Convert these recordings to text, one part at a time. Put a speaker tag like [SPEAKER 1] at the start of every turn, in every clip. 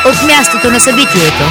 [SPEAKER 1] от мястото на събитието.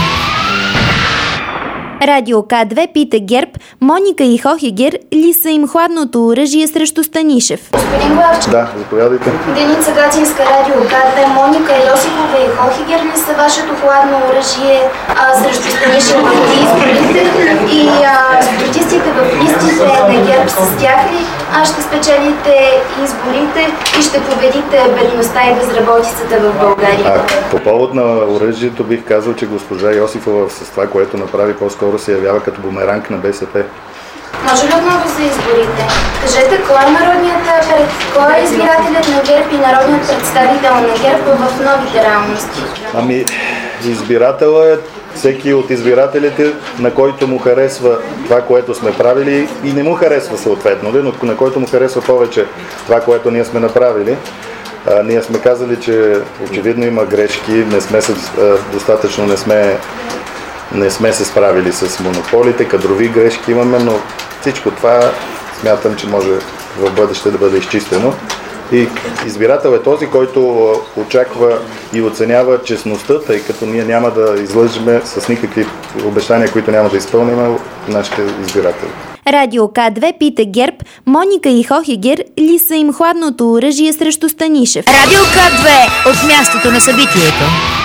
[SPEAKER 2] Радио К2 пита ГЕРБ, Моника и Хохегер ли са им хладното оръжие срещу Станишев?
[SPEAKER 3] Господин Главчев.
[SPEAKER 4] Да, заповядайте.
[SPEAKER 3] Деница Гатинска, Радио К2, Моника Йосифова и Хохегер ли са вашето хладно оръжие срещу Станишев в изборите? И спортистите в листите на ГЕРБ с тях ли ще спечелите изборите и ще победите бедността и безработицата в България?
[SPEAKER 4] По повод на оръжието бих казал, че госпожа Йосифова с това, което направи, по-скоро се явява като бумеранг на БСП.
[SPEAKER 3] Може ли отново за изборите? Кажете, кой е избирателят на ГЕРБ и народният представител на ГЕРБ в новите реалности?
[SPEAKER 4] Избирателът е всеки от избирателите, на който му харесва това, което сме правили и не му харесва съответно, но на който му харесва повече това, което ние сме направили. Ние сме казали, че очевидно има грешки, достатъчно не сме се справили с монополите, кадрови грешки имаме, но всичко това смятам, че може в бъдеще да бъде изчистено. И избирател е този, който очаква и оценява честността, тъй като ние няма да излъжем с никакви обещания, които няма да изпълним нашите избиратели.
[SPEAKER 2] Радио К2 пита ГЕРБ, Моника и Хохегер ли са им хладното оръжие срещу Станишев?
[SPEAKER 1] Радио К2 от мястото на събитието.